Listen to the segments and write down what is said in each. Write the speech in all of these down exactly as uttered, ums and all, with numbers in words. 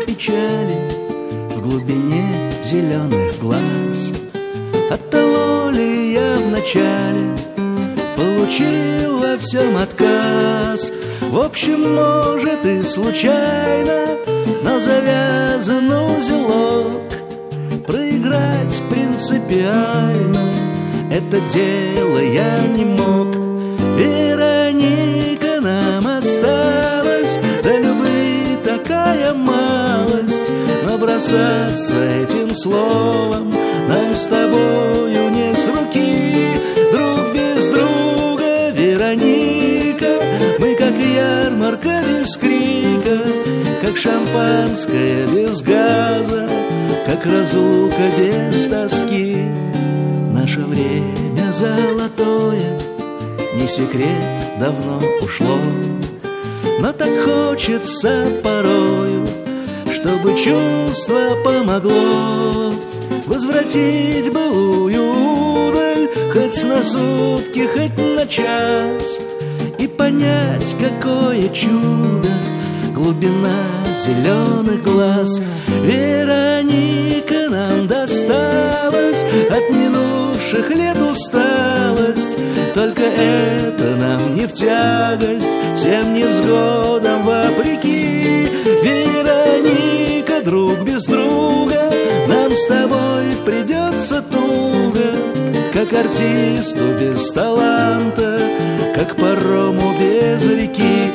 печали в глубине зеленых глаз. Оттого ли я вначале получил во всем отказ? В общем, может и случайно, но завязан узелок. Проиграть принципиально это дело я не мог. Вероника, нам осталась до любви такая малость, но бросаться этим словом нам с тобою не с руки. Друг без друга, Вероника, мы как ярмарка без крика, как шампанское без газа, как разлука без тоски. Наше время золотое, не секрет, давно ушло, но так хочется порою, чтобы чувство помогло возвратить былую удаль, хоть на сутки, хоть на час, и понять, какое чудо глубина зеленых глаз. Вероника, нам досталась от минувших лет усталость, только это нам не в тягость, всем невзгодам вопреки. Вероника, друг без друга, нам с тобой придется туго, как артисту без таланта, как парому без реки.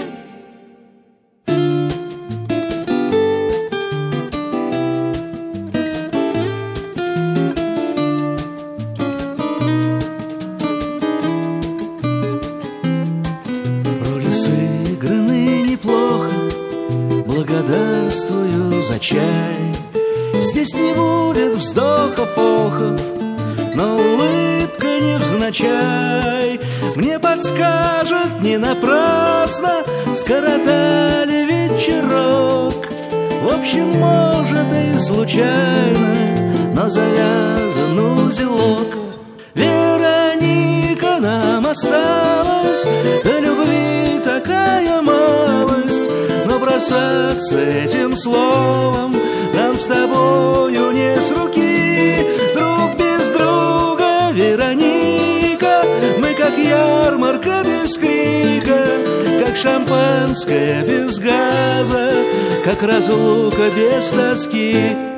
Благодарствую за чай. Здесь не будет вздохов-охов, но улыбка невзначай мне подскажет не напрасно, скоротали вечерок. В общем, может и случайно, но завязан узелок. Вероника, нам осталась до любви такая малость, но бросаться этим словом нам с тобою не с руки. Друг без друга, Вероника, мы как ярмарка без крика, как шампанское без газа, как разлука без тоски.